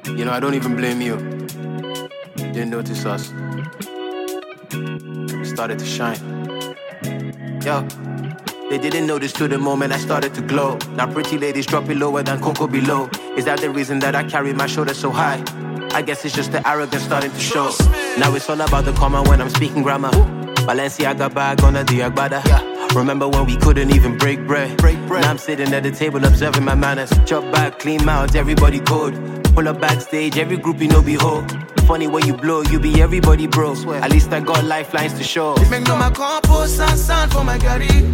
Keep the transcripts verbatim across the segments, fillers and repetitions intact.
You know, I don't even blame you. Didn't notice us. Started to shine. Yo. They didn't notice till the moment I started to glow. Now pretty ladies drop it lower than Coco below. Is that the reason that I carry my shoulders so high? I guess it's just the arrogance starting to show. Now it's all about the comma when I'm speaking grammar. Balenciaga bag on a Diagbada. Remember when we couldn't even break bread? break bread. Now I'm sitting at the table observing my manners. Chop back, clean mouth, everybody cold. Pull up backstage, every group you know behold. Funny when you blow, you be everybody bro. At least I got lifelines to show. Make no my compost and sand for my Gary.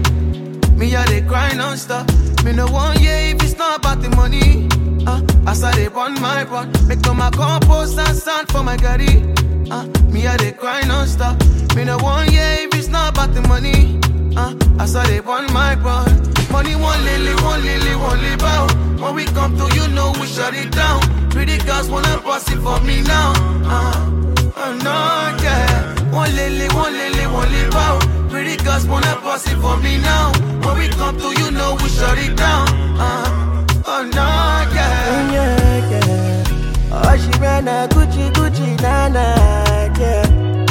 Me a dey cry non-stop. Me no want yeah if it's not about the money. Uh, I started on my run. Make no my compost and sand for my Gary. Uh, me a dey cry non-stop. Me no want yeah if it's not about the money. Uh, I started on my run. Money one lily, one lily, one live out. When we come to you know we shut it down. Pretty girls wanna pass it for me now. Uh, uh, no, yeah. One lily, one lily, one live out. Pretty girls wanna pass it for me now. When we come to you know we shut it down. Uh, oh no, yeah. Yeah, yeah. Oh, she ran a Gucci, Gucci, nana, yeah.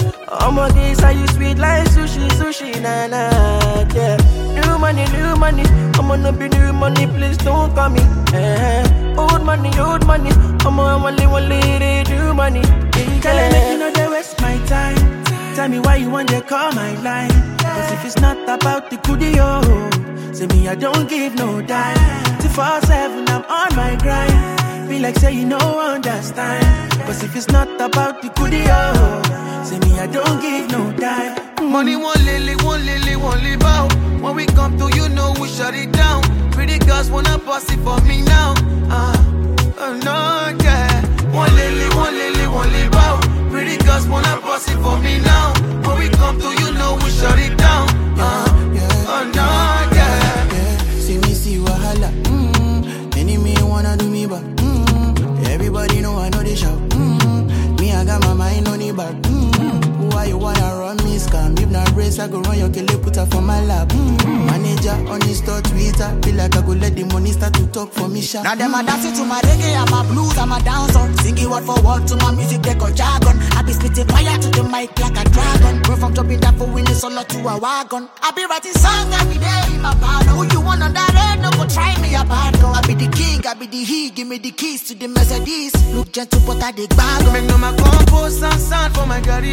Oh my days, are you sweet like sushi, sushi, nana, yeah. New money, new money, I'm gonna be new money, please don't call me. Eh. Old money, old money, I'm gonna only one lady, new money. Yeah. Tell me, you know they waste my time. Tell me why you want to call my line. Cause if it's not about the goodie, oh, say me I don't give no dime. two four seven, I'm on my grind. Be like say you know understand. Cause if it's not about the goodie, oh, say me I don't give no dime. Money one lily, one lily, one live out. When we come to you know we shut it down. Pretty girls wanna pass it for me now. Uh, uh no, yeah. One lily, one lily, one live out. Pretty girls wanna pass it for me now. When we come to you know we shut it down. Uh, yeah, oh no, yeah. yeah. See me see wahala. Mm-hmm. Enemy wanna do me back. Mm-hmm. Everybody know I know they shout. Mm-hmm. Me I got my mind on it back. Mm-hmm. Why you wanna run me scam? If not race I go run your killer put her for my lap. Mm-hmm. Manager on the store Twitter. Feel like I go let the money start to talk for me sharp. Now them a dancing to my reggae and my blues and my dancehall. Singing word for word to my music they call jargon. I be spitting fire to the mic like a dragon. Go from jumping that for winning solo to a wagon. I be writing songs every day in my partner. Who you want on that end? No go try me a bad girl. I be the king, I be the he. Give me the keys to the Mercedes. Look gentle but I dig bag. Make no my compost and sand for my Gary.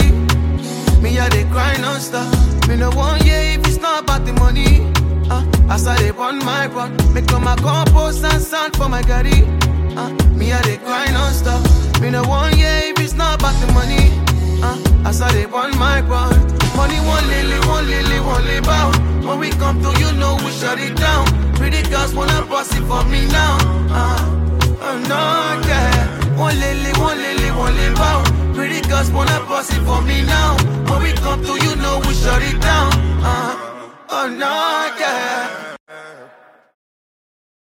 Me a dey cry non-stop. Me no want yeah if it's not about the money. Uh, I started on my run. Make no my compost and sand for my Gary. Uh, me a dey cry non-stop. Me no want yeah if it's not about the money. Uh, I started on my run. Money one lily, one lily, one live out. When we come to you know we shut it down. Pretty girls wanna pass it for me now. Uh, oh no, yeah. One lily, one lily, one live out. Pretty girls wanna pass it for me now. When we come to you know we shut it down. Uh, oh no, yeah.